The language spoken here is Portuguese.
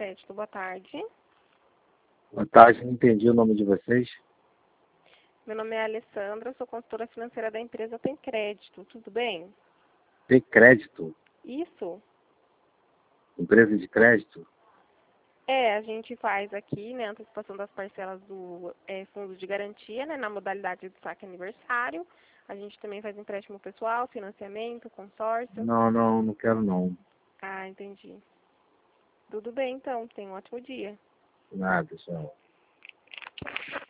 Crédito, boa tarde. Boa tarde, não entendi o nome de vocês. Meu nome é Alessandra, sou consultora financeira da empresa Tem Crédito, tudo bem? Tem crédito? Isso? Empresa de crédito? A gente faz aqui, né, a antecipação das parcelas do fundo de garantia, né, na modalidade de saque aniversário. A gente também faz empréstimo pessoal, financiamento, consórcio. Não quero não. Ah, entendi. Tudo bem, então. Tenha um ótimo dia. Nada, tchau.